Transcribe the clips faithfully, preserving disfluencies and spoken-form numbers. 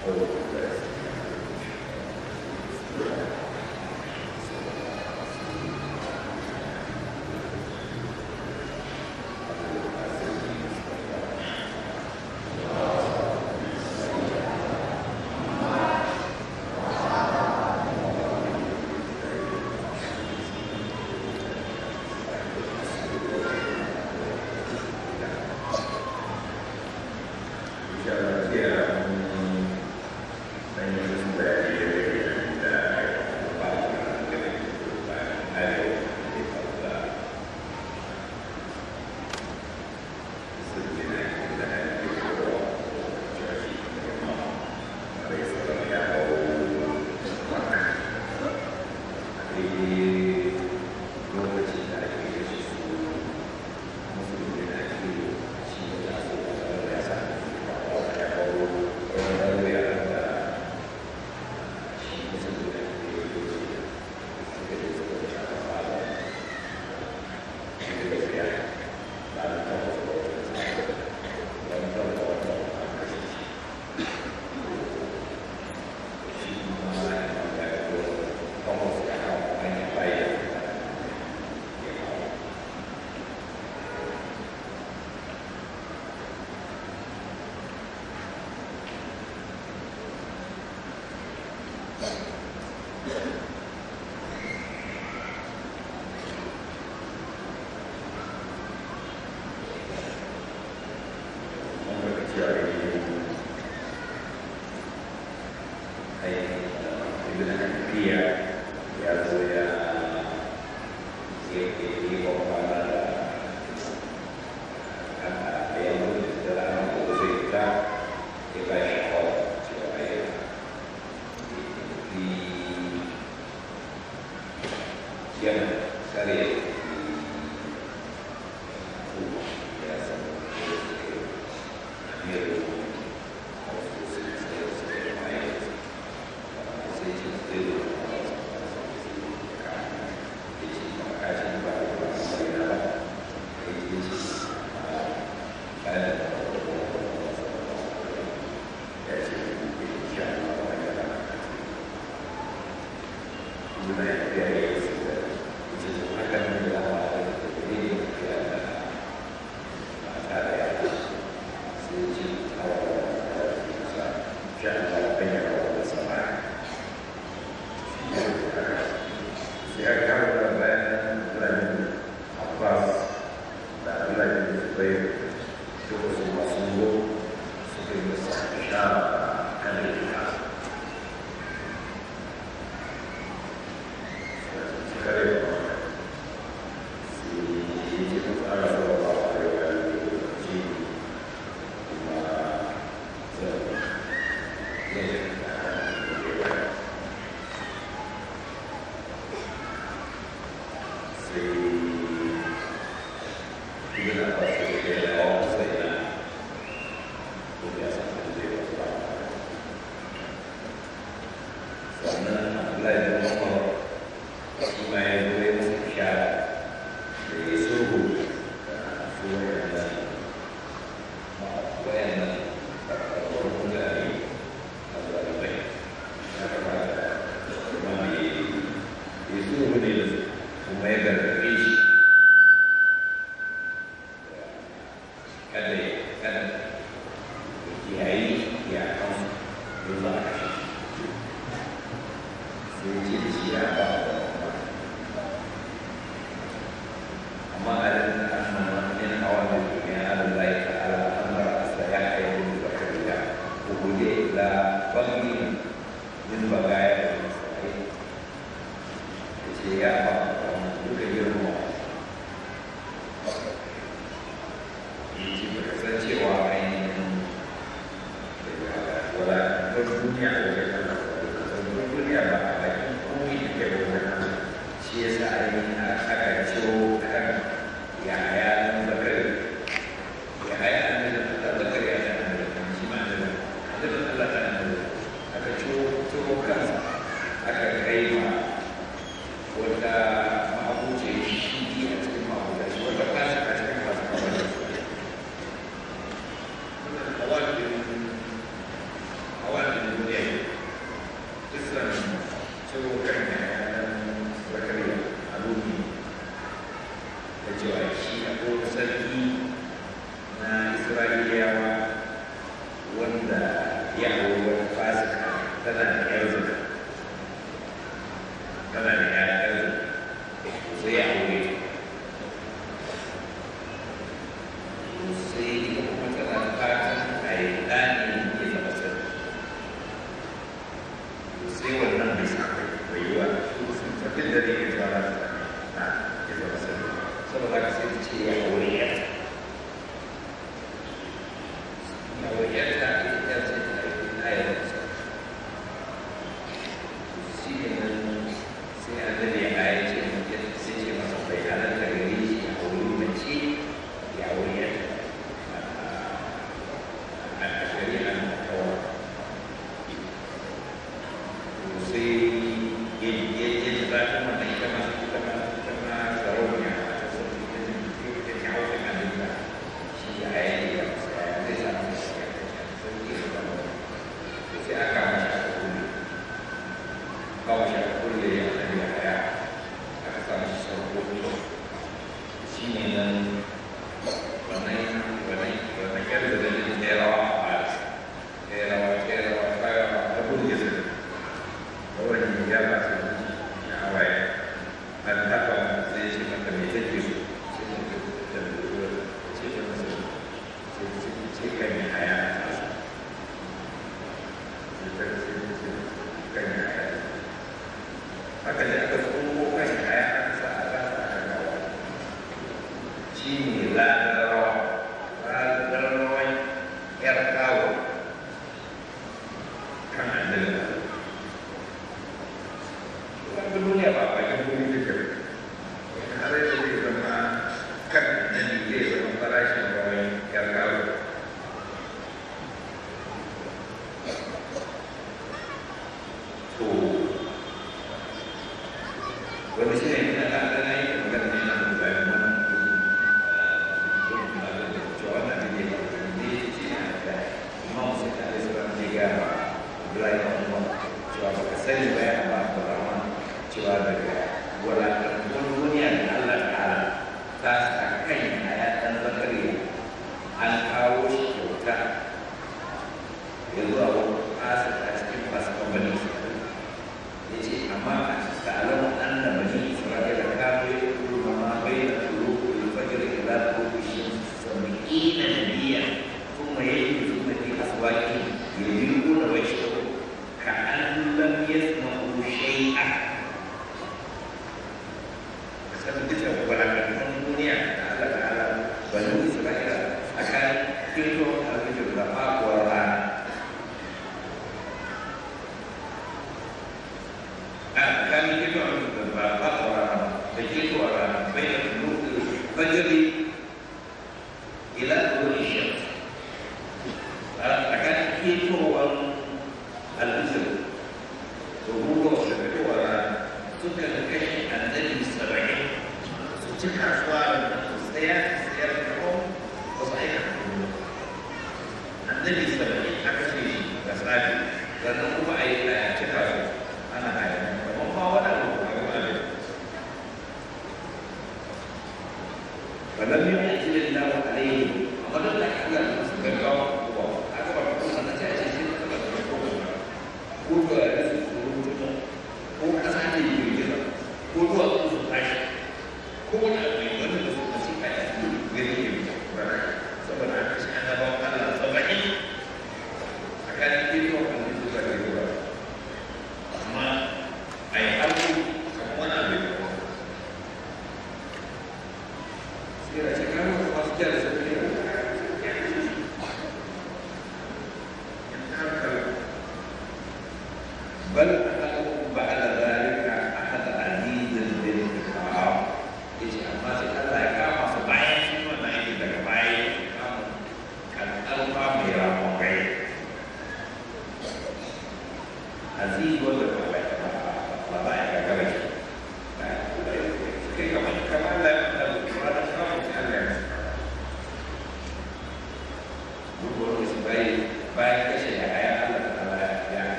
Thank you. wanda ya auri wata fasika tana da yar zina tana da yar zina sai ya aure sai ita kuma tana da fatan a yi ɗani ya zama sani sai wannan bai sa bai yi wa tafin da ne ya zama na ya zama sani saboda ka sai ta ce ya aure ya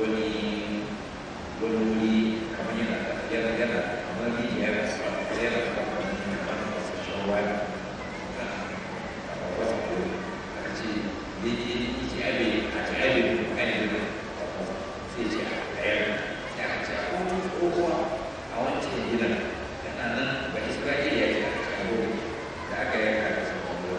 wani wani wuri kamar yana yana yana kamar rijiya yana sa yana sa kamar kamar masu shawarwa a wasu kuri aka ce daidai ce abe a ce abe kan yi da sai ce a ɗaya ya ce a wani tsohuwa a wancan gidan yana nan ba isra'ila ya ce a ce a wuri da aka yanka da sabon ruwa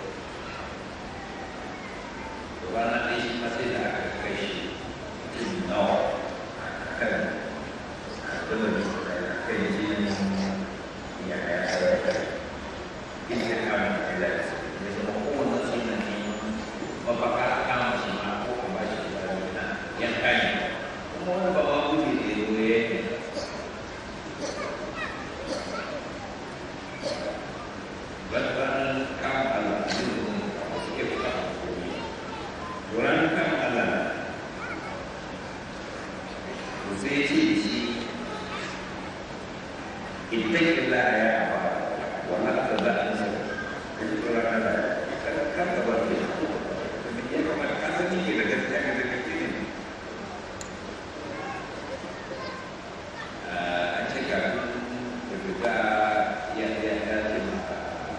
da rana ɗaya shi ma sai da aka kai shi mutum nawa a kan abin da kai jini ya ya sarrafa ita kama da ya zama kowane sunan ne mafaka a kama shi ma ko a bashi da zai yanka ne kuma wani babban gudu da ya zo ya yi ranar kama Allah a cikin a suke fita a komi ranar kama Allah to sai ce shi idan illa ya ba wannan da za a nisa da shi tsoron Allah kan da ba ke ya kamata ka sani ke da gaskiya ga da gaskiya ne an ce ka da fita ya ya ya ce maka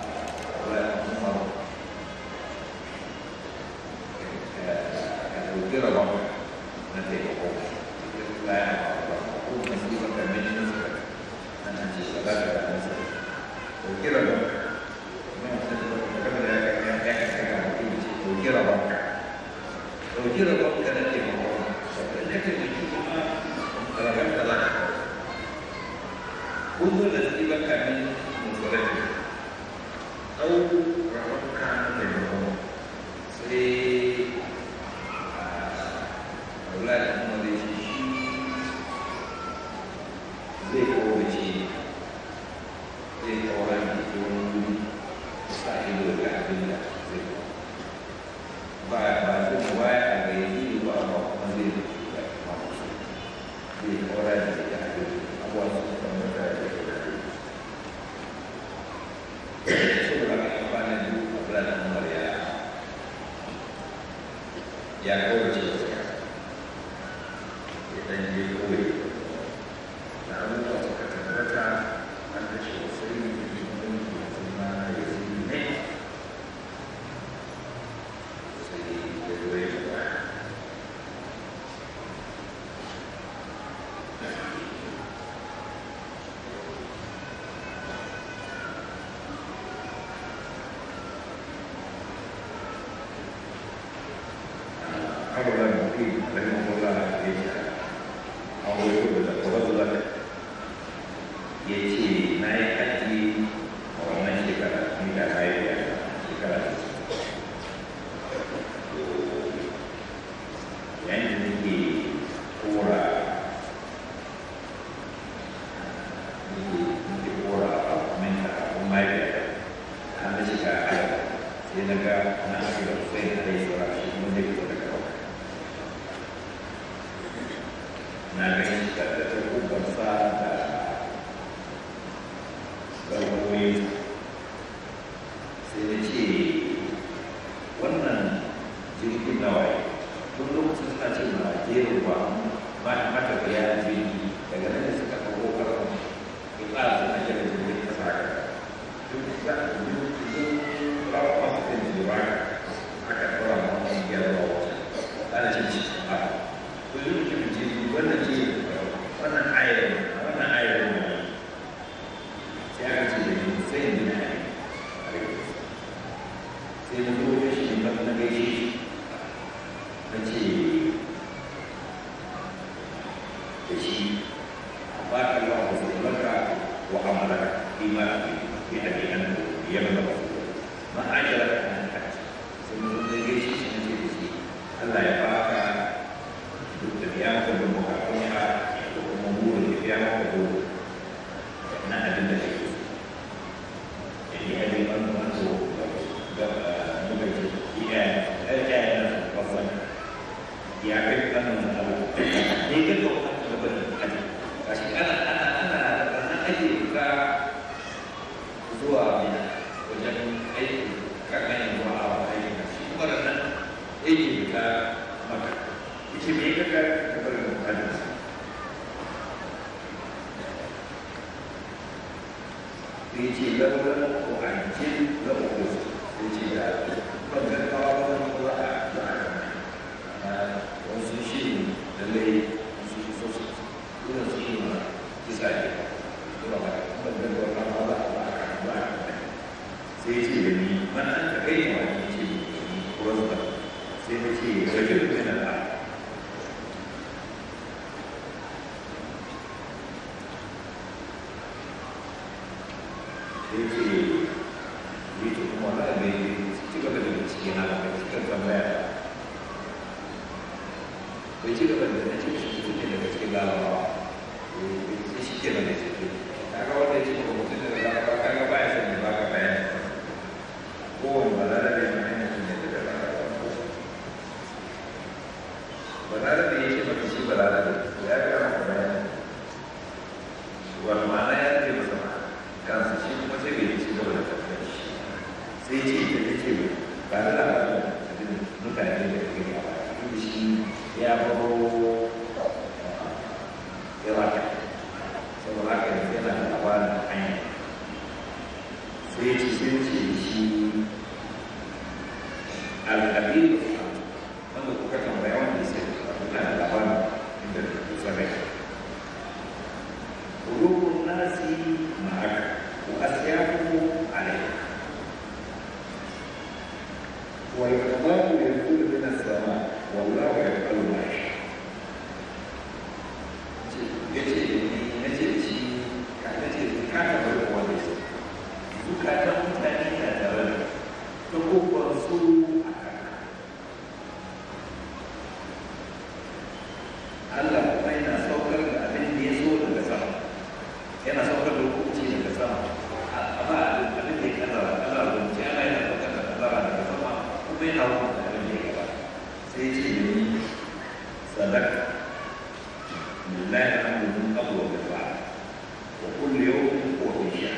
kira ba na taimako ita ya ba ko masu ba kamar yin nasa na ce sadaka da nasa ko kira ba na wasu da ba kamar da ya ya ya kasa ga mutum ce ko kira ba ko kira ba ka na taimako da ya ke da kuma ragar talaka kun zo da su ba kamar musulmi au ragar kan taimako sai Allah da kuma zai ce shi zai kowace zai kawar da wani sa ido ga abin da zai ba ba zai waya a ga yi ba ba kuma zai zai da kuma zai kawar da ya abin abuwa su kuma da ya ke da so da ka amfani da duk abin da kuma ya ya kowace dan je kawai da abubuwa suka tabbata an kashe wasu yi da jikin da kuma ya zai ne sai ya zo ya ba Kalau mungkin dari memulai dia awal itu dah kebetulan dia si naik haji orang naik sekarang tidak naik ya sekarang yang ini pura ini ini pura minta umai ya anda jika ada di negara nak kita saya ada orang menjadi kita na ganin da ta kubarsa da garwoyi sai da ce wannan jirgin nawaye tun lokacin suna ce ma jerin ba ma mata biya jirgi daga nan da suka kawo karon ya tsara suna jira jirgin kasa ga duk da duk da rawa masu kan jirwa aka tsara masu gyara wata ana cin cikin ba ko yi mutum jirgi wannan ce wannan ayar wannan ayar ne sai aka ce da yi sai yi na yi sai na zo ya shi ba na gaishe na ce da shi ba ka lawa da su baka wa amalaka ima bi hadiyan ya ba ma ajara kan ka sai na zo da gaishe shi na ce da shi Allah ya baka yang kedua punya membuat yang kedua nak ada dari jadi ada yang masuk bukan dia ada yang pasal dia akan tahu ini itu betul kasih anak anak anak anak aja juga dua ni macam eh kakak yang dua awak ini kasih karena ini juga maka Isi mereka kan sai ce lauran ko ancin da uku sai ce da bangar kawo wani ko a a wasu shi da lai su so su kuma su yi ma kisa ne kuma ba bangar kawo ba a ba a ba sai ce da ni mana an ka kai ma ne ce ko wasu ba sai ta ce rajin yana da sai ce yi to kuma na da ci gaba da bincike na da cikin tambaya bai ci gaba da na ce shi ne daga cikin larabawa sai shi ke da ciki kaga wanda ya ce kuma mutum da larabawa kaga ba ya sanya ba ka bayani kowane ba za da bai ma yana shi ne da larabawa ba za da ya ce maka shi ba za da ya ga maka bayani wani ma'ana ya ce masa ma kansa shi kuma sai bai ci gaba da tafiya shi sai ce da ya ce ba da labarin mutane da ke gaba inda shi ya baro ya wata saboda haka yanzu yana da labarin hanya sai ce sai ce shi al'abiru wanda kuka tambaya wanda ya sai yana da labarin inda da kusa rai قلوب الناس معك وأسيافه عليك والقضاء ينزل من السماء والله يفعل ما يشاء yace na ce shi ka ce ka taɓa da wani zukatan mutane na tare da ta kokon su a kanka Allah kuma yana saukar da abin da ya so daga sama yana saukar da hukunci daga sama amma abin da ya kazara kazara da mutum yana yana saukar da kazara daga sama kuma yana hukunta abin da ya gaba sai ce da ni sadaka lillahi alhamdu min qabl wa min ba'd wa kullu yawmin huwa fi sha'n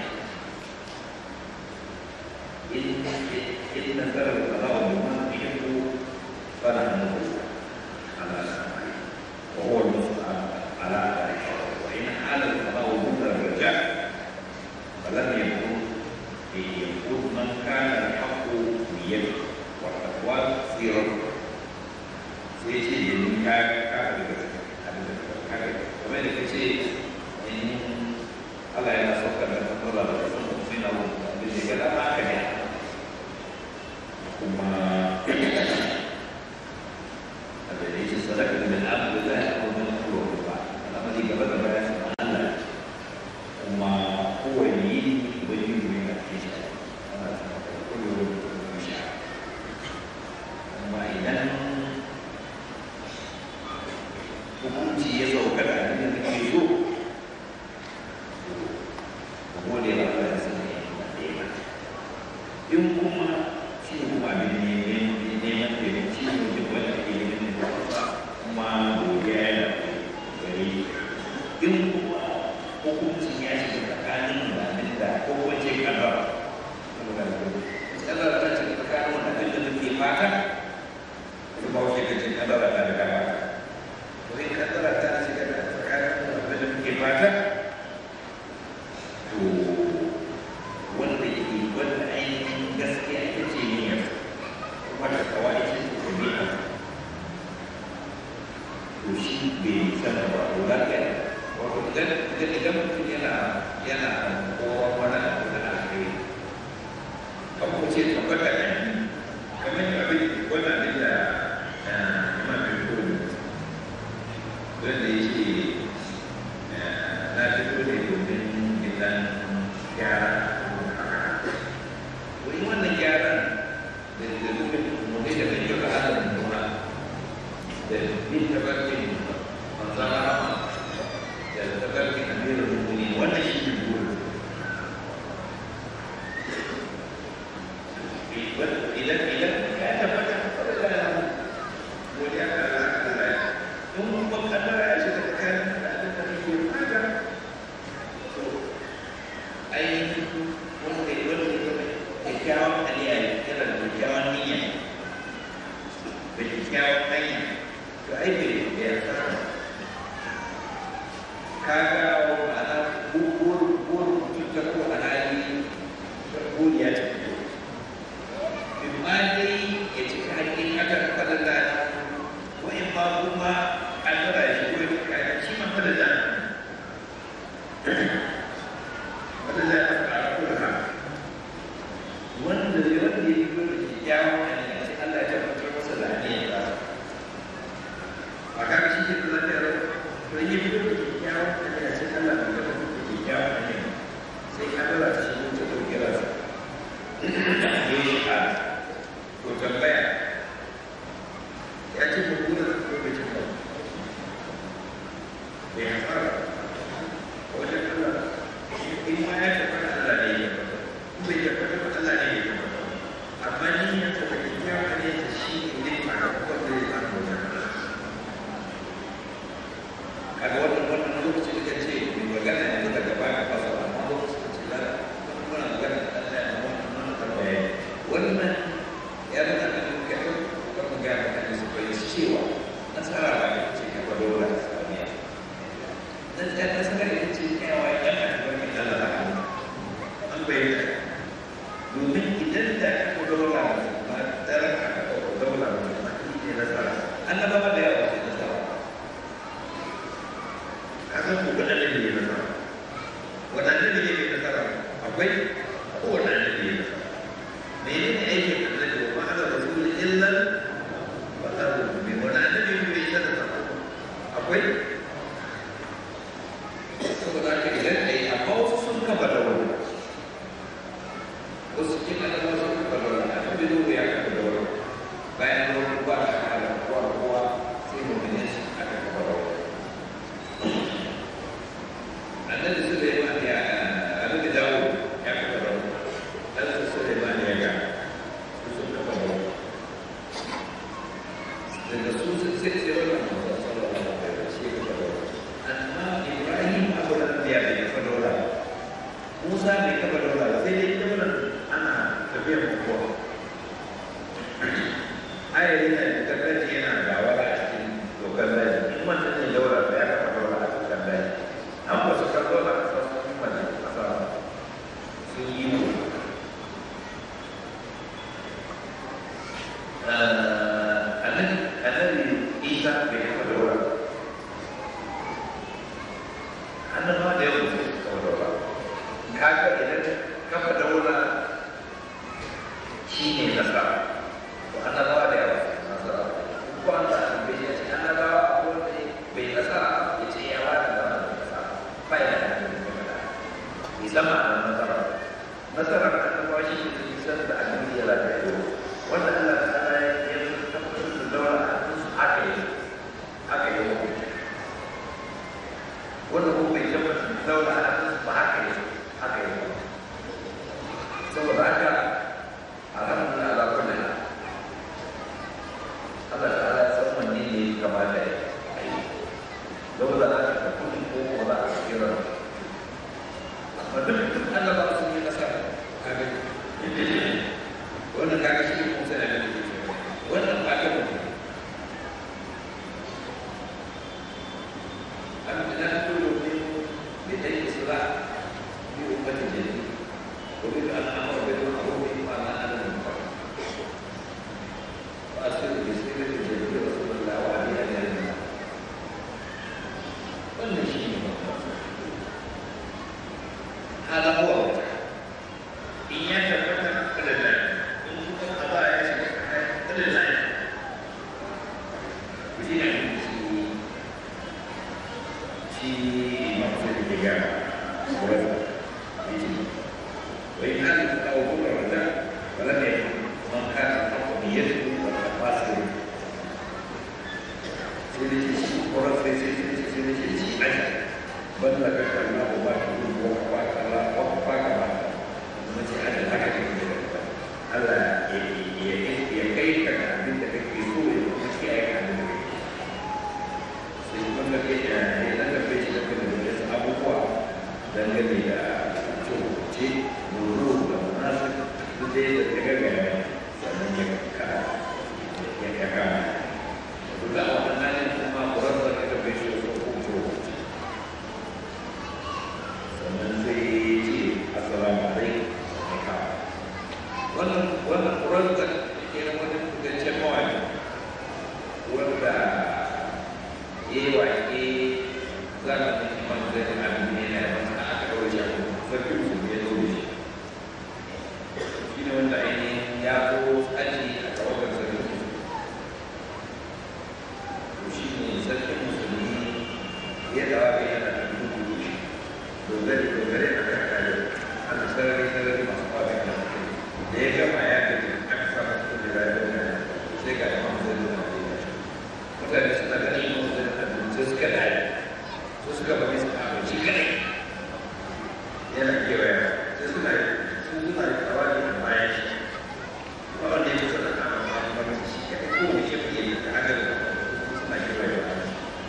in in nazara al-qada' bima yuhibbu fala nafsa ala sam'i wa huwa al-musta'an ala dhalika وإن حال القضاء ضد الرجاء فلم يكن يكون من كان الحق بيده والتقوى سيرته سيجي من كان كافر كما يقول إن الله ينصرك من الله منه بالرجال ما كان وما الذي يصدق من عبد الله ومن قلوب الله الذي قبل بيان الله وما هو يريد ويريد من الحجة كل مشاع وما إذا hukunci ya sauka da abin da kake so ko da ya ba da sanin da in kuma shi kuma abin ne neman taimako shi ne wanda ke neman taimako kuma godiya ya gare in kuma hukuncin ya shiga tsakanin da abin da ko wace kaza kaza ta ce tsakanin da abin da nake fata ko ba wace kace kaza da ta da ba to in kaza ta shiga tsakanin da abin da nake fata to wanda yake wanda ainihin gaskiya ita ce niyyar kuma da kawai ce ta biya to shi bai san ba ko lafiya wato idan idan idan mutum yana yana kowa wani abu da aka yi abu ce tabbata da ni kamar yadda abin wannan abin da imam bin kuru wanda ya ce na fito ne domin gidan gyara wani wannan gyaran da da nufin mutum da kan yau da hannun nuna da bin tabbatin manzan rahama da tabbatin amirin mummuni wannan shi ne burin idan idan ya tabbata wadda da ya godiya ga Allah in kuma kaddara ya shiga tsakanin da abin da kake fata to ainihin wanda wanda kyakkyawan aliyya yana da kyakkyawan niyya da kyakkyawan hanya to ai bai da ya fara ka ga ma'ana burin burin mutum ta ko a hali ma kuma kaddara shi ko ya kai shi ma fa da da wanda zai fara kula wanda zai wanda ya fito da kyakkyawan hanya sai Allah ya tabbatar masa da hanyar da ba ka shi ke da lafiya to yi fito da kyakkyawan hanya sai Allah ya tabbatar da kyakkyawan hanya sai ka dora shi ko ta kira sa ne a ko tambaya ya ce mu kula da lokacin da ya fara wajen Allah in ma ya tabbata Allah ne ya tabbata in bai tabbata Allah ne ya tabbata amma ni ya tabbata ya kare ta shi ne ma ga wanda ya samu wajen Allah kaga wannan wannan lokacin da ce mai magana ne daga baya fasa amma lokacin da ce la muna magana Allah ya wannan wannan tambaya wannan ya da kan ka ka magana kan su bai cewa nasara ba ce ka ba dole samiya dan da nasara ita ce kaiwa ya an bayyana domin idan da aka daura ba dara aka daura ba ma ne nasara annabawa da yawa ne nasara kaga ko wadannan ne nasara wadannan ne ne nasara akwai ko wadannan ne nasara menene aikin annabi wa ma'ana rasul illa wa ta'ala bi wadannan ne ne nasara akwai saboda haka idan ai amma wasu sun kafa da wani wasu cikin annabawa sun kafa da wani annabi nuhu ya kafa da wani bayan wani ba a kala kowa kowa sai mummune shi aka kafa da wani annabi Sulaiman ya annabi Dawud ya kafa da wani annabi Sulaiman ya ga su sun kafa da wani daga su sun sai sai wannan mutum sallallahu alaihi wasallam shi kafa da wani amma Ibrahim abu da biya bai kafa da wani Musa bai kafa da wani sai dai ita wannan ana tafiyar kowa ayari na da kaji yana gawara a cikin dokar daji in wannan ne daura da ya kafa daura a dokar daji an wasu karɓar da kasa sun yi mana kasa sun yi mu annabi Isa bai kafa daura annabawa da yawan su kafa daura kaga idan kafa daura shi ne nasara to annabawa da yawa nasara ko an da bai ya ce annabawa ko ne bai nasara ya ce ya wada da wannan nasara bai da ni zama nasara nasara annabawa shi ne san da annabi ya lafiya wanda Allah ta'ala ya tabbatar da daura haka yi haka yi wanda ko bai tabbatar da daura ba haka yi haka yi saboda haka alhamdulillah ala kulli hal Allah ta'ala ya san wanne ne ya kamata ya yi dole za ka tafi ko ko za a kira amma duk duk Allah ba su yi nasara kaga wannan kaga shi ko sai da ne wannan ba ka mutu an da dole ne da dai isra bi ummati jadid وبدأ أن أمر بالمعروف وأنا أنا المنكر وأسر بسيرة جديد رسول الله وعلي أن يلزم والنشيد هذا هو إن يتفتح فلله إن كنت القضايا فلله بدين في مقصد الإجابة وإن هذا التوكل الرجاء ولم يكن من كان الحق بيده والتقاصر سيدي قرأت في سيدي سيدي عجل بل لك الله باكر وقفاك الله وقفاك بعد ومتي عجل هكذا ألا يكيك عن بنتك في سوريا ومتي أيك عن بنتك سيكون لك يعني لك بيت لك من أبوها دنجل إلى شيء dulu masuk itu dia terjaga sebenarnya yang yang akan juga orang semua orang kita besok untuk sebenarnya assalamualaikum walau walau orang kan yang mana kita cakap dogare dogare a kan kare ana sarari sarari masu kwaga da mutum da ya gama ya gaji aka samu cikin da rayuwar da sai ga imam zai zo na mutane suna ganin imam zai na sai suka dai su suka bari su abinci kadai yana kewaya sai suna sun suna tawali a bayan shi kuma wanda ya kusa da kama kama shi kadai ko mu shafi yayi ta haka da suna kewaya ba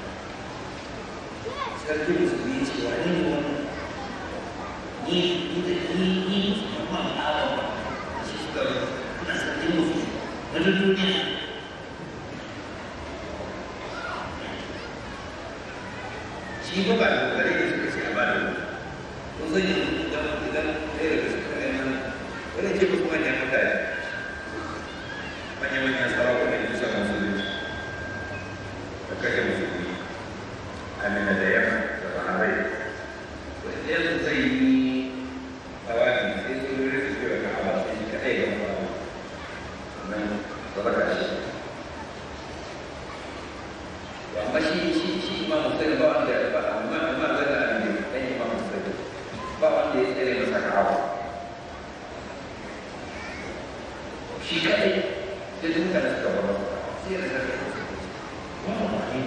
sarki musulmi ya ce wani ne wani ni ni da ni ni amma ba a ba shi suka na sarki musulmi na duniya shi ba ba da gare ne suka ce a ba da kun san yanzu idan idan ɗaya daga suka ɗaya nan wani ce kuma manyan mutane manyan manyan sarakuna ne kusa musulunci da kashe musulmi amina da yamma da baharai wani yanzu zai yi tawani sai su yi rikin cewa ka hawa sai shi kaɗai ga mawa sannan ba ba ka shi amma shi shi shi imam Hussein ba wanda ba amma amma zan da ne dan imam Hussein ba wanda ya tsere masa kawo shi kai sai duk kana suka ba sai ya zaka wa ni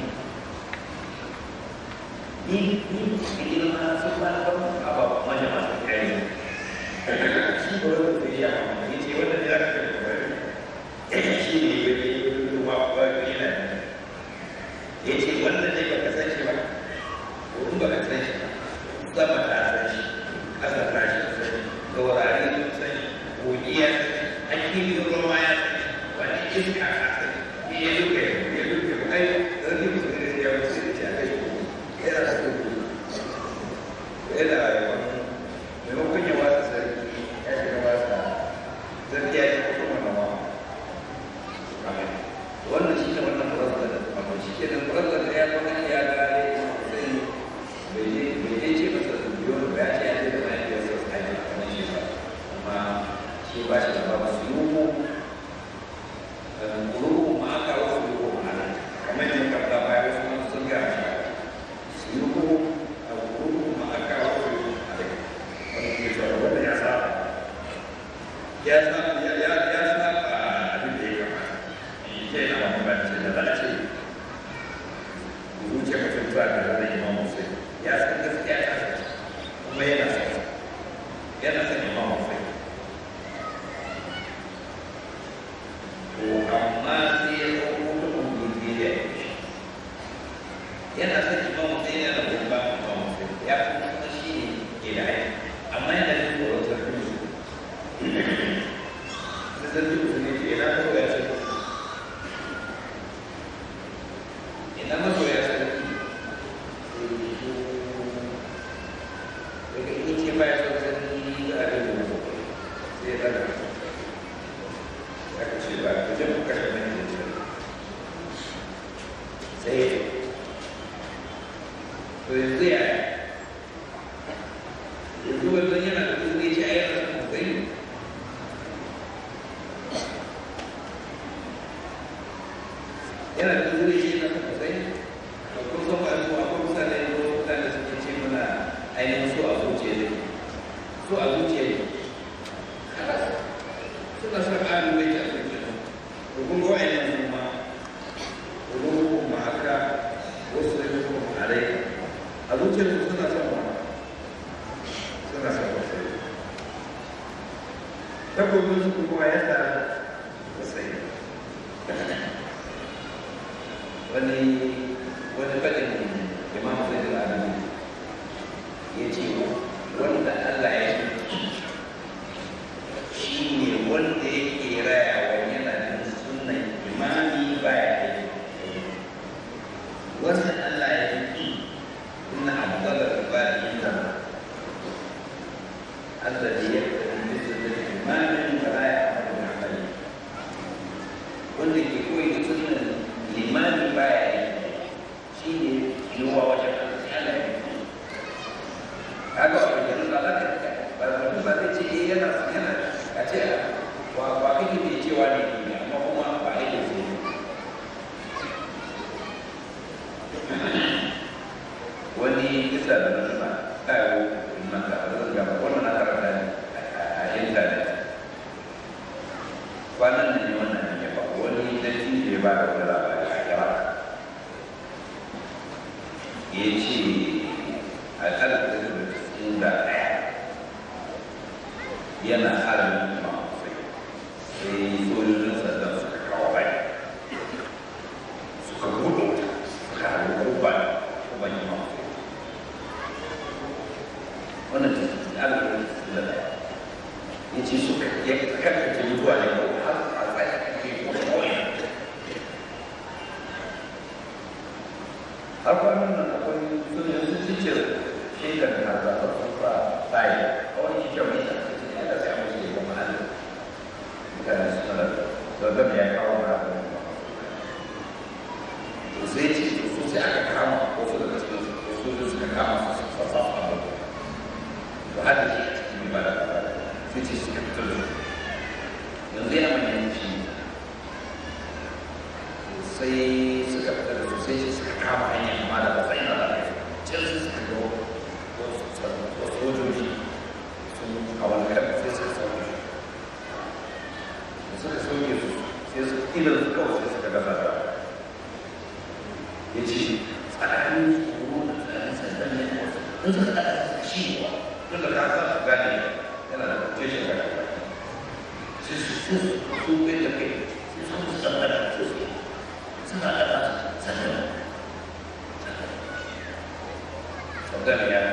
ni ni ni ma su ba ba aba ma jama'a kai shi ko da ya ni ce wanda ya ka shi ne bai ba ba ni ne ya ce wannan ne ba ka san shi ba ko in ba ka san shi ba sama ta san shi ƙasa ta shi san shi gaurari sun san shi kogiya an kiri da ruwa ya san shi wani iska ka san shi ya duka ya duka ba ai zargi musu ne ya wuce da shi a kai yana da kuma yana wani maimakon ya wasa sarki ya shiga wasa zargi ya shiga kuma nawa wannan shi ne wannan furazza da shi ke nan furazza da ya zama ya gane sai bai je bai je ce masa su biyo da ya ce ya ce da na iya sai a yi kamar shi ba amma shi ba shi da ba su yi ko ruhu ma aka wasu yi ko ma'ana kamar yin karta baya wasu masu sun ga shi su yi ko ruhu ma aka wasu yi ko ma'ana wani ke shi wanda ya sa ya sa ya ya ya sa abin da ya kamata ke na bambanci da za a ce zuciya mutum zuwa ga zai imam Hussein ya san gaskiya ta sace kuma yana son yana son imam Hussein to amma sai ya ɗauko ta ƙungiyoyi da ya yi yana son imam Hussein yana da gumba imam Hussein ya kuma shi ne ke da aiki amma yana da tsoron sarki musu da sarki musu ne ke yana da ya ce ina masoya sarki daga ini ce baya son sarki da abin da maso sai ya daga aka ce ba ku je ku kashe mani da sarki sai ya to yanzu ya yanzu wannan yana da kudi ce a yana son mutai yana da kudi ce yana son mutai kun san ba su akwai mutane da mutane suke ce mana ainihin su a zuciya ne su a zuciya ne suna son ƙarin mai ta zuciya da kun ga ainihin su ma ruhu ma haka wasu da kuma alai a zuciyar su suna son ba suna son wasu tabbobin su kuma ya sa wasai wani wani faɗin imam zai da alamu ya ce wanda Allah ya shi ne wanda yake raya wa yana da sunan imami baya da wanda Allah ya yi ina abdallar bari da Allah da ya fi sunan imamin baya da amali wanda ke koyi da sunan limami baya da shi ne yiwuwa wajen Allah ya kaga wani ganin Allah ka ba mutum ba zai ce eh yana yana a ce wa wa kake mai cewa ne ne amma kuma ba ai da su wani kisa da nuna kayo manta da zan gaba wannan na karanta ne a intanet kwanan nan ne wannan ne ba wani dattin da ya ba da wani labari a kira ya ce a ƙarfi da cikin da ɗaya yana haramin imam sai sai sojojin sandan suka kawo bai suka gudu suka haɗu ruban ruban imam sai wannan ta cikin alƙarfi da ɗaya ya ce suka ya karkace mutuwa ne ko har a tsaye ake kowane har kwanan nan akwai sojojin sun ce shaidar da za ta tsufa tsaye a wani kyau ne ta ce ya da sai musu yi kuma hannu mutane su sanar da zama ya kawo na abin to sai ce to su sai aka kama wasu daga cikin sojojin suka kama su su fasa abu to har da shi a cikin mai bada kaba sai ce suka fitar da su yanzu yana manyan shi sai suka fitar da su sai ce suka kama hanyar amma da ba sai na da kai can su suka ga wasu sojoji sun a wani kan sai suka sauke su da suka sauke su sai su idan su kawai sai suka gasa da ya ce tsakanin tsoro da tsakanin sandan ne in suka ɗaga shi wa tun da ka sa su gane yana da kwashe ga shi sai su su su bai da kai sai su su san da su suna ɗaga sandan sandan ya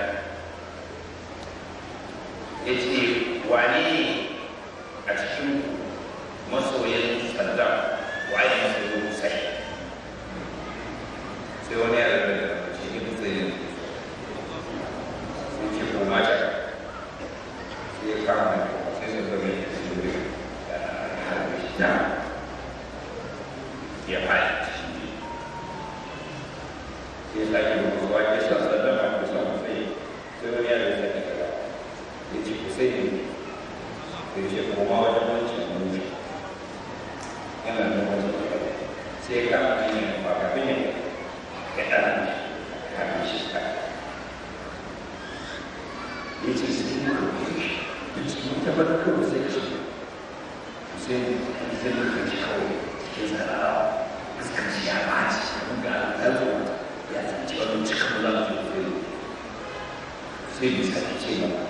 ya ce wane ne a cikin masoyin saddam waye masoyin hussein sai wani ya rabu da cikin hussein sai ce ko mata sai ya kama sai su zama ya ce wuri da harbe shi na ya fara shi sai ya sake rukuwa ya sa saddam a kusa hussein sai wani ya rabu da ya ce ku sai ne da ya ce koma wajen wancan mutu yana da wajen kare sai ya kama hanyar ba kafin ya ga ɗan kafin shi ka ya ce su yi kawai ya ce mun tabbatar kawai sai ka shi sai zai mutu shi kawai ya zara fuskanci ya baci abin ga alƙalwa ya san cewa mun cika mu za mu zai sai bisa ta ce ba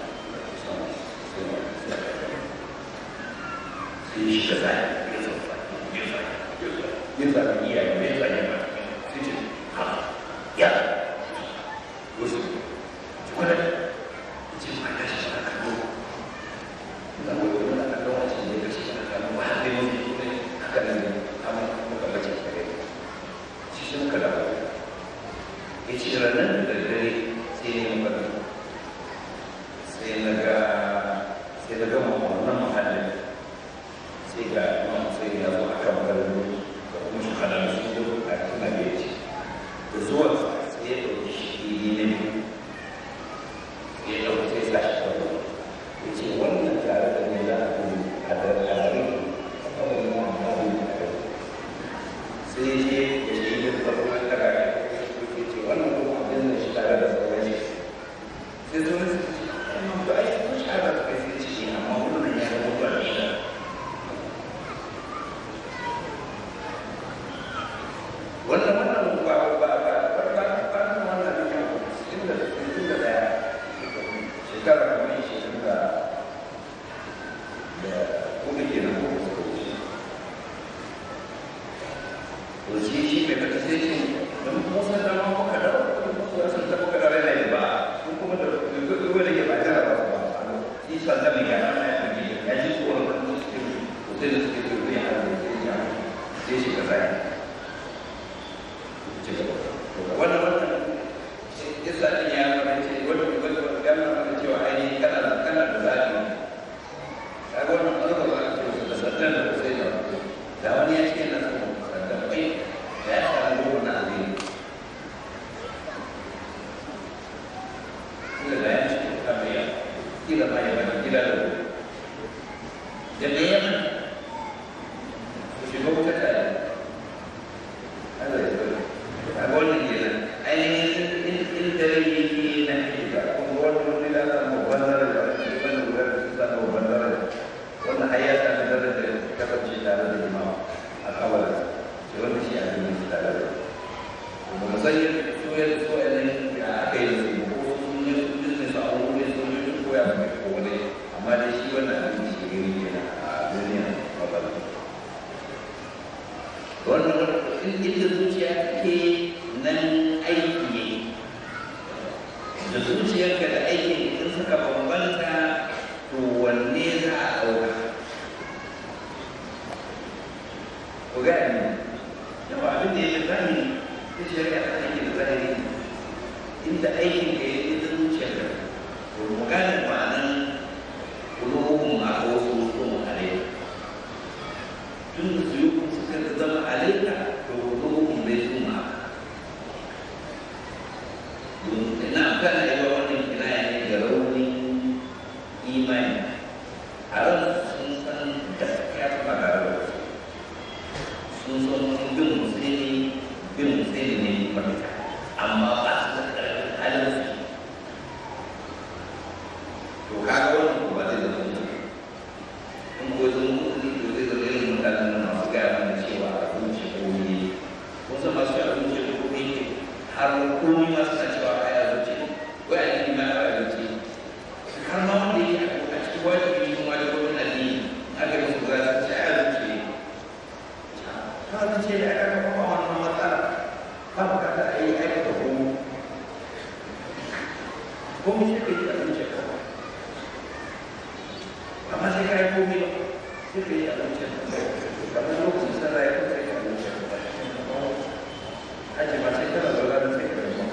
shi da zai ya zauka ya zai ya zai iya ya zai zai ba sai ce ha ya wasu wani ce ba ya shi na kallo da wani wani na kallo wacce ne ya shi na kallo ba har da yau ne haka nan ne amma muka bace shi kare shi shi muka da ya ce ranar da dare sai ne muka da sai na ga sai na gama wannan mahallin sai ga imam sai ya zo a kan garbo da kuma shi kada su zo a cikin da ya ce da zuwa sai ya ɗauki shi ne ya ɗauki sai sa shi da ya ce wannan tare da ne za a gudu a da tsari a kawai yi wani abu da kai sai ya ce ya ce yi da farko ya daga ya ce wannan kuma abin da shi tare da sauran shi sai zo ne su ce ba a yi su ya su ne ya aka yi su ko sun ne sun ne su abu ne sun ne ko ya mai ko ne amma dai shi wannan abin shi ne ne a duniya ba ba wannan inda zuciya ke nan aiki ne da zuciyarka da aikin in suka bambanta to wanne za a ɗauka ku gani yawa abin da ya fi zahiri ta shari'a ta aiki da zahiri inda aikin da ya fi da zuciyarka to mu gane ma'anan kulubun a wasu wasu alaika tun da su yi kuma suka zama alaika to kulubun bai su ma ina kan aiwa wannan kinaya ne da raunin imani a ran sun san gaskiya ba da rawa sun san bin musulmi bin musulmi ne mafita amma ba su da ƙarfin halin su to kaga wannan ko ba zai zama mutum in ko zama mutum to zai zama irin mutanen nan masu gaya mana cewa a zuci ko ne kun san masu a zuci ko ne har komai masu na cewa a yi a zuci wai a yi ma a zuci har ma wanda yake a cikin wajibi kuma da gwamnati addini aka yi musu za su ce a zuci ka zuci da aka kafa wannan matsala ba bukata a yi aikata komai komai shi ka yi a zuci kawai amma sai ka yi komai ba sai ka yi a zuci kamar lokacin sallah ya kuka yi a zuci aji ba sai kana zaura da sai ka yi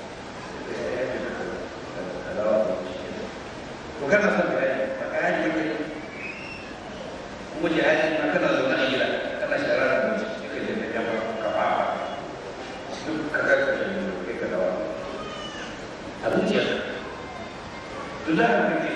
ko kana son ka yi ba ka yi ba kai kuma jihadi ma kana zaune a gida kana shara da mutum sai ka je ka yaba ka ba duk ka ga ka yi kai ka dawa a zuciya to da ka kai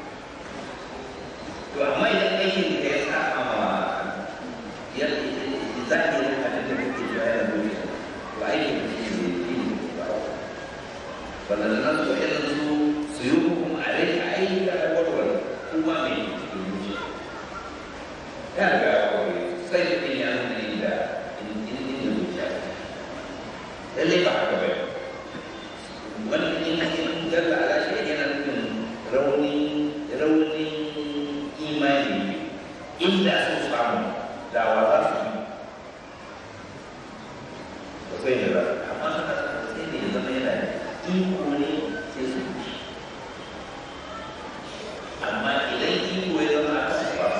to amma idan aikin da ya sa ma ya zaki ne a cikin da kake jaya da zuciya to aikin da shi ne yi ba wannan nan su irin su su yi hukum a rai a aiki da warwar kuma mai cikin zuciya ya ga wani sai da ɗin ya nuna inda inda zuciya lallai ba haka bai wannan in in dalla ala shi yana nufin rauni raunin imani inda sun samu dawa za su yi ba sai da ba amma sai da ya zama yana da iko ne sai su yi amma idan iko ya zama a kan ba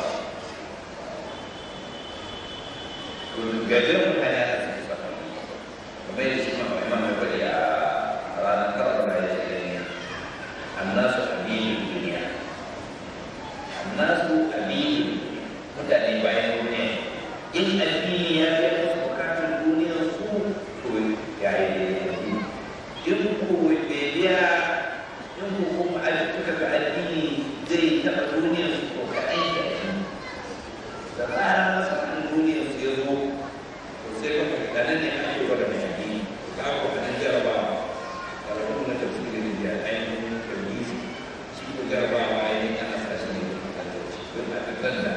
to gajiyar mutane a cikin sa kamar yadda shi ma mai mana bari a ranar karɓar ya ce annasu aminin duniya annasu aminin mutane bayan duniya in addini ya fi musu bukatun duniyar su to ya yi addini in ko bai biya in ko kuma kuka ga addini zai taɓa duniyar su ko ka aiki addini da tsarin masanin duniyar su ya zo to sai ka fahimta nan ne ake gwada mai addini ka ko nan jarabawa karatu na tafsirin da ainihin tarbiyyi shi ko jarabawa ainihin ana sa shi ne don a fitar da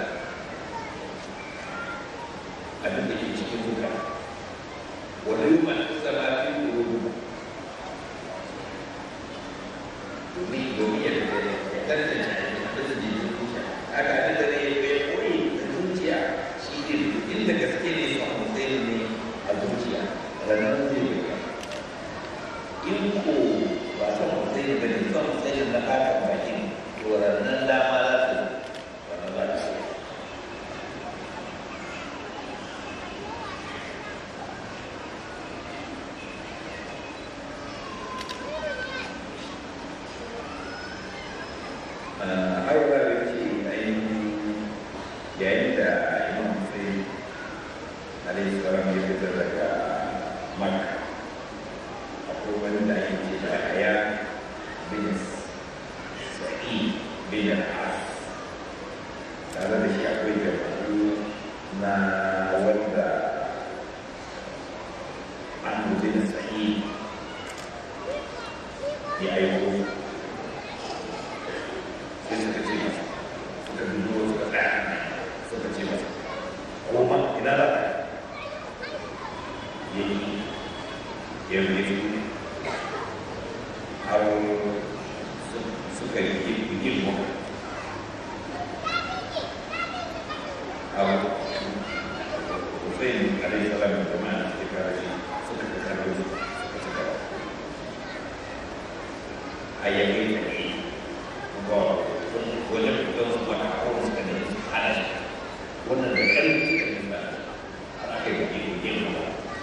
abin da ke cikin zuka wanda yi ma zama fi rubu domin domin ya tantance abin da ke zuciya haka abin da ne bai koyi da zuciya shi ne inda gaske ne su hamsai ne a zuciya ranar zai yi in ko ba su hamsai ne ba ne su hamsai ne na haka bakin to ranar dama za su ranar za su har da ya ce ainihin yayin da imam sai alaihi salam ya fitar daga makka akwai wani da ake ce da haya bin sa'i bin al'as tare da shi akwai jama'u na wanda an bin sa'i ya aiko sai suka ce masa suka dubo suka tsaya suka ce masa koma ina za ka yi ya yi har suka yi bikin mu har Hussein alaihi salam da jama'a da kare shi suka kasar suka suka ayyakai da ne kuma wajen don su mata kawai suka ne hana shi wannan da ƙarfi suka ne ba har aka yi bikin bikin mu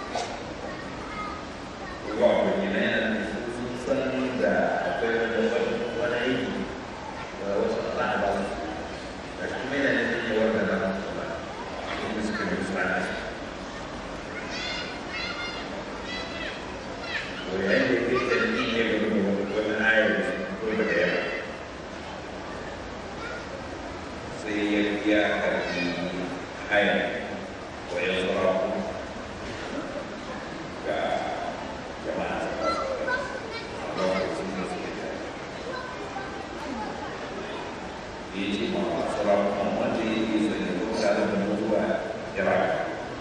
ba wani na yana sun san da akwai wani aiki da wasu ala'a ba su da kuma yana da ne wanda na su ba inda suka ne su ana shi yayin da ke tsanni ne ga wani ayar da su ko daga yamma sai ya ya karfi ayar wa ya zura ga jama'a a lokacin da suke da ya ce ma tsara kuma wanda ya yi sanya zuwa da mutuwa ya raka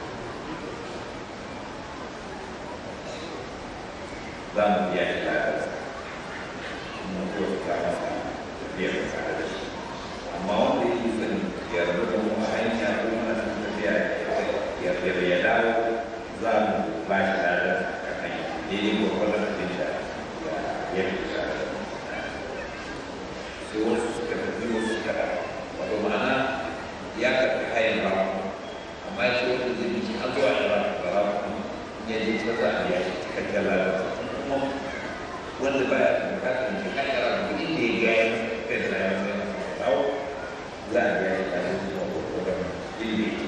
za mu biya shi ladarsa mun ko ta masa tafiyar da tare da shi amma wanda yake sani ya rabu da mu a hanya ko mana sun tafiya ya ya dawo za mu ba shi ladarsa a kan hanya daidai gwagwadon abin da ya fi tare da sai wasu suka tafi wasu suka dawo wato ma'ana ya karɓi hayan ba amma ya ce wanda zai biki har zuwa ya ba ba ya je ta za a biya shi cikakken ladarsa wanda baya bukatar da ka kara kuɗi da ya gaya kai da ya mai tsawo za a gaya da ya zuwa kokodan ilimi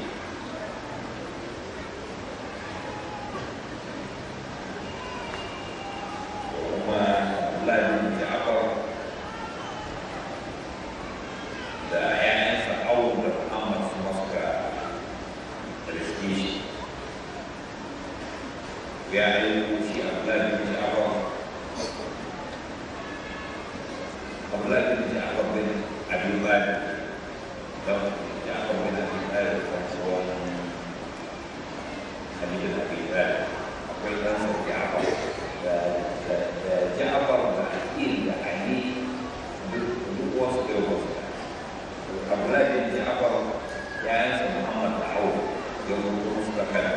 kuma ladin ja'afar da ƴaƴansa awon da Muhammad su masu ga riski shi ya yi shi a ladin ja'afar أولاد جعفر بن أبي طالب جعفر بن أبي طالب هو علي بن أبي طالب أقول لك جعفر جعفر أكيد يعني بواسطة وواسطة أولاد جعفر يعني محمد عوف يوم الرسل كان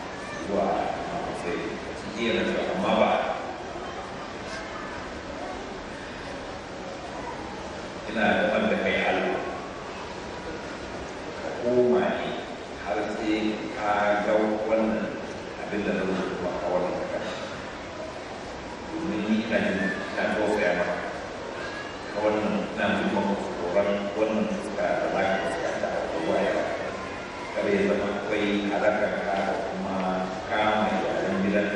وسيدنا ما بعد ina da wanda kai halwa ka koma ne har sai ka ga wannan abin da zai zuwa a wannan kaka domin ni ina jin ina tausaya maka ka wannan ina jin maka tsoron wannan fuska da za ka fuskanta a ruwa ya kare ya zama akwai halakar ka da kuma kama iyalan gidan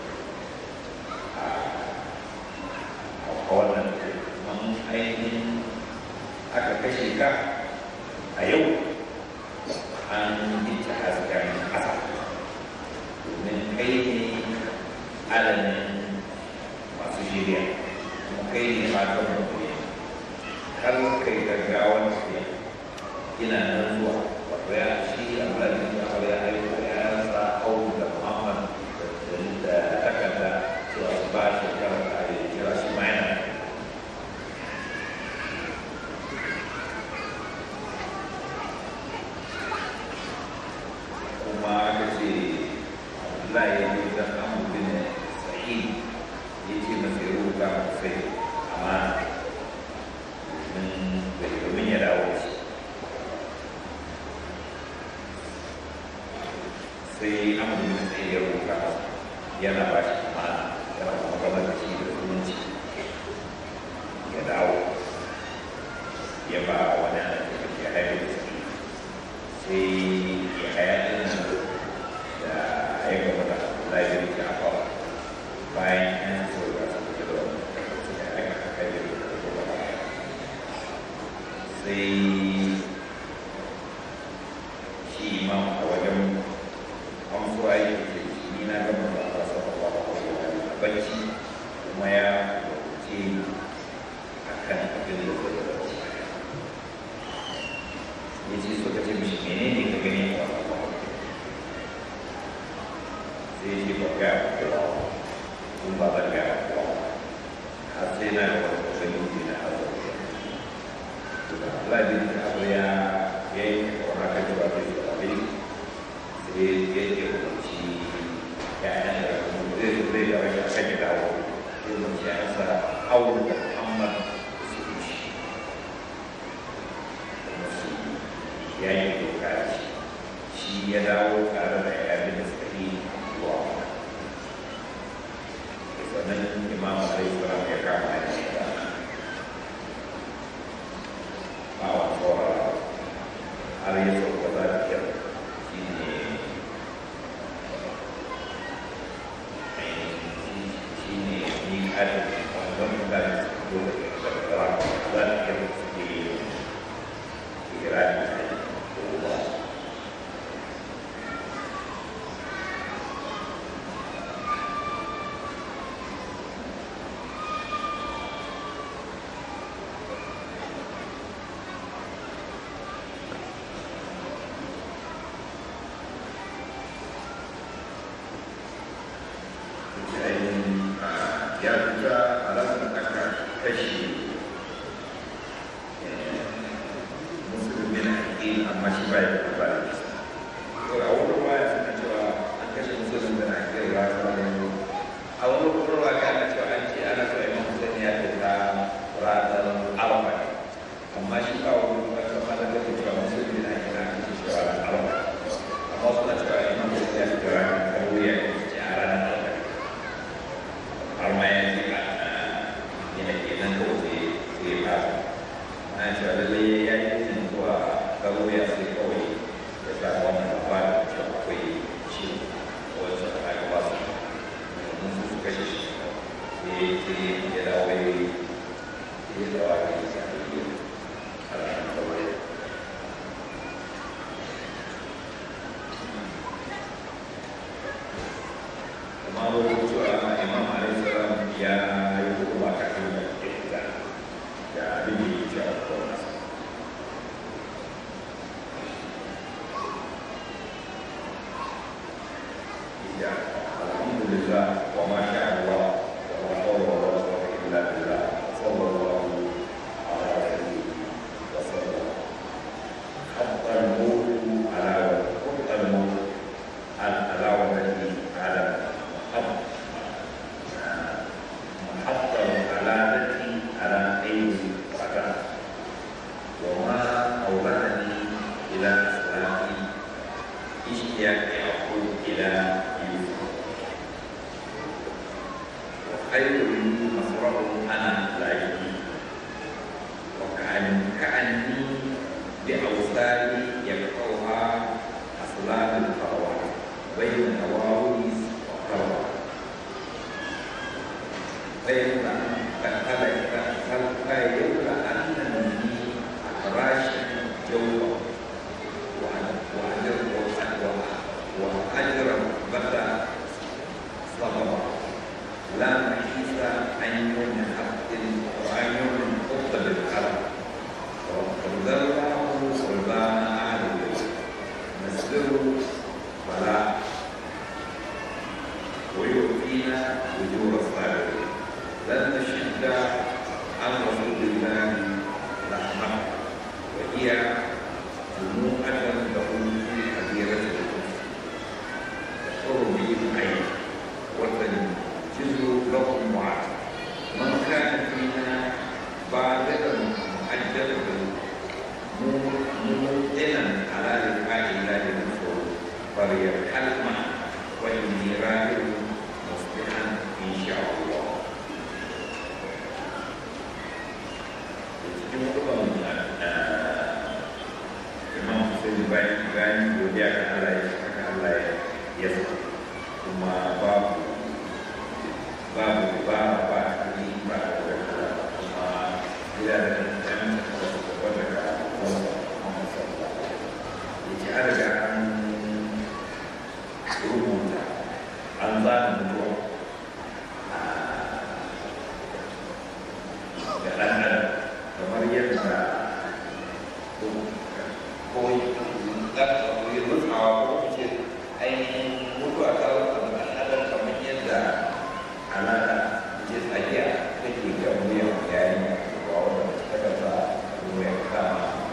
a wannan kuma ainihin aka kashe ka a yau an gita hasken ƙasa domin kai ne alamin masu shirya kuma kai ne matan mutum har kai gaggawan tafiya ina nan zuwa wato ya shi abdullahi da aure ya aiko ya rasa hau da muhammad da takarda cewa su ba shi karanta da kira shi ma yana لا يجوز الأمر بن سعيد يجي مسيروك في أمان من من يداوش في أمر بن سعيد يروك ينبش أمان يروك مقابل شيء بسمنش يداو يبقى وانا يحيي في يحيي ayyukan wata laifin da aka bayan yan tsoron su da da wani da aka kai da kuma sai shi imam a wajen amsuwa yake ce ni na gama da aka saba ba a bacci kuma ya ce a kan abin da zai da ya ce so ka ce mishi menene ka gani a wata sai shi ba ga kun ba Abdullahi bin Abu ya ya yi orang akan jual di Bali, jadi dia dia kunci ya ada kemudian dia orang yang akan tahu dia menjadi awal Muhammad ya itu kan dia tahu kalau ada yang seperti wah sebenarnya Imam Ali Islam ya ramai awal orang hari itu kita lihat ini ini ini ada orang dan dua orang dan yang di Iran yang juga adalah tentang kashi muslimin ini masih baik kepada kita. Kalau awal yang saya coba kashi muslimin akhir lalu awal perlu akan coba anci anak saya muslimin yang kita rata awal masih tahu bagaimana kita coba muslimin akhir coba awal. Awal kita coba imam muslimin sekarang kemudian cara Almaya juga ini kita tu di di pas, nah jadi yang ini tua kalau yang si koi, kita orang apa coba koi sih, koi coba koi pas, mungkin suka sih, di di dia dah koi, dia dah koi sih, ada koi. Mau coba Imam Ali Salam ya itu waktu kita jadi bicara ya alhamdulillah wa masya Allah wa sallallahu illa billah sallallahu alaihi wasallam hatta al-mulku ala hatta al-mulku ala wajhi ala حتى علامتي على أي قدر وما أولاني إلى أسلامي اشتياقي أقول إلى يوسف وخير لي مصرع أنا لا يجي وكأن كأني بأوصالي يقطعها أسلام القروات بين النواويس والقروات فيبقى فيبقى فيبقى أنني راشد جوه وأجر وأجر بدا صبرا لا محيص أن ينحط وأن ينحط بالقلب وذره صلبان أهل نسبه ولا ويؤتينا أجور الصابرين لن نشد عن رسول الله رحمة وهي جموعة له في كبيرة الكفر تشعر به العين وتنجز لكم وعد من كان فينا بادرا مؤجلا ممتنا على لقاء الله نفسه فليرحل معه وإني راجع مصلحا إن شاء الله. Imam Hussein baik baik dia akan alai akan alai ya cuma bab bab bab bab ini bab cuma dia ada yang kepada Muhammad sallallahu alaihi wasallam. Jadi ada rumah anzan dua jalan ada kemarin koi tak koi lu awak macam ini mutu atau ada kemanya dah anak macam saja ketika dia yang awak kita kata dia yang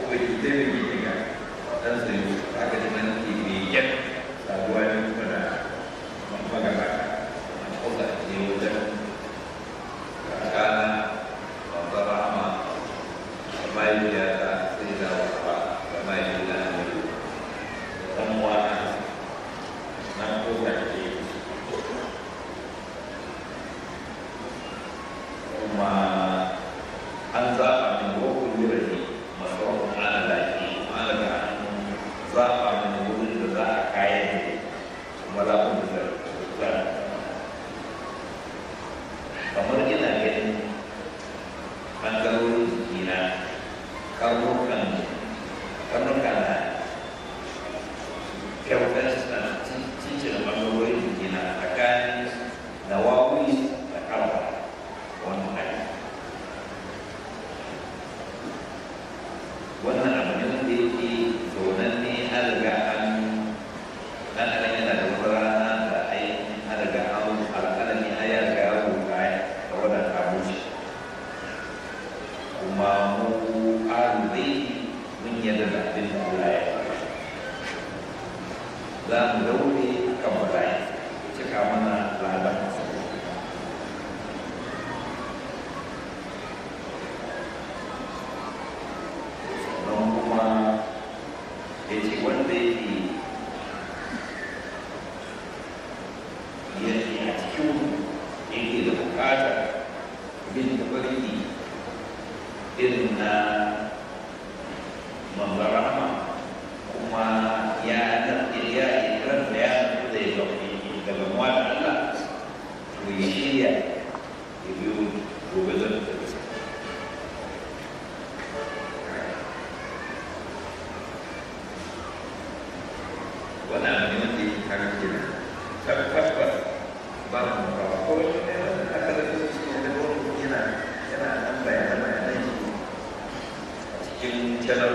akwai cutar da ke ga ɗan sai aka ji nan ke begen saduwa ne kuma da magabata a kusa ne wajen kakana babbar rahama da mahaifiyata sai da wata da mahaifiyata ne da ɗan wana na kusa ke kuma an zaɓa min wakil wurare masu ana lafi ana ga zaɓa min wurin da za a kayan da kuma zaɓin da za a kamar ina ganin ɓangarorin jikina karnukan karnuka na kyautar cincin ɓangarorin jikina tsakanin nawawi da karfa wannan hali wannan abu ne wanda yake zaunan ne an riga an ɗan ɗan yana da wani rana da ainihin an riga an alƙalami a ya riga ya rubuta da wadata bushe kuma mu arzai mun yadda da abin da Allah ya faɗa za mu daure kan bala'i cika mana ladan ya ce wanda yake yake a cikin yake da bukatar bin tafarki irin na manzarama kuma ya ya ikirar da ya nufi da ya zaune da gamuwa da Allah to ya shirya ya biyo gobe zan wannan